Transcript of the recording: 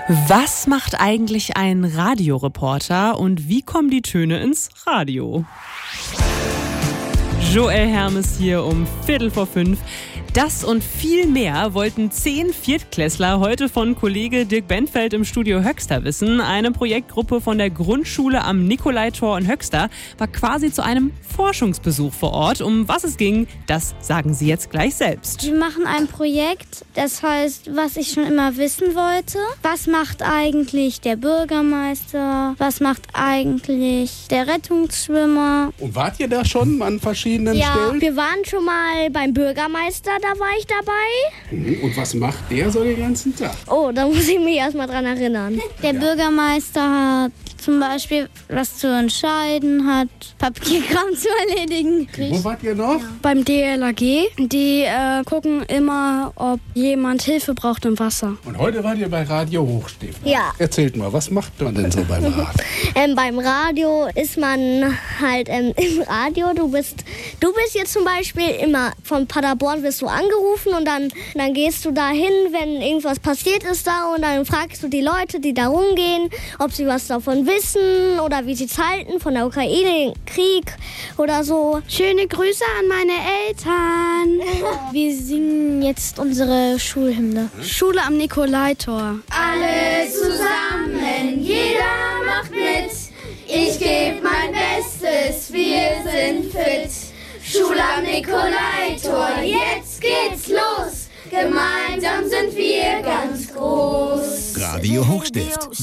Was macht eigentlich ein Radioreporter und wie kommen die Töne ins Radio? Joel Hermes hier um 4:45. Das und viel mehr wollten 10 Viertklässler heute von Kollege Dirk Benfeld im Studio Höxter wissen. Eine Projektgruppe von der Grundschule am Nikolaitor in Höxter war quasi zu einem Forschungsbesuch vor Ort. Um was es ging, das sagen sie jetzt gleich selbst. Wir machen ein Projekt, das heißt, was ich schon immer wissen wollte. Was macht eigentlich der Bürgermeister? Was macht eigentlich der Rettungsschwimmer? Und wart ihr da schon an verschiedenen Stellen? Ja, wir waren schon mal beim Bürgermeister, da war ich dabei. Und was macht der so den ganzen Tag? Oh, da muss ich mich erst mal dran erinnern. Der Bürgermeister hat zum Beispiel was zu entscheiden, hat Papierkram zu erledigen. Wo wart ihr noch? Beim DLRG. Die gucken immer, ob jemand Hilfe braucht im Wasser. Und heute wart ihr bei Radio Hochstift. Ja. Erzählt mal, was macht man denn so beim Radio? Beim Radio ist man halt im Radio. Du bist jetzt zum Beispiel immer von Paderborn wirst du angerufen und dann gehst du da hin, wenn irgendwas passiert ist da und dann fragst du die Leute, die da rumgehen, ob sie was davon wissen oder wie sie es halten von der Ukraine, Krieg oder so. Schöne Grüße an meine Eltern. Wir singen jetzt unsere Schulhymne. Schule am Nikolaitor. Alle zusammen, jeder macht mit. Ich gebe mein Bestes, wir sind fit. Schule am Nikolaitor, jetzt geht's los. Gemeinsam sind wir ganz groß. Radio Hochstift.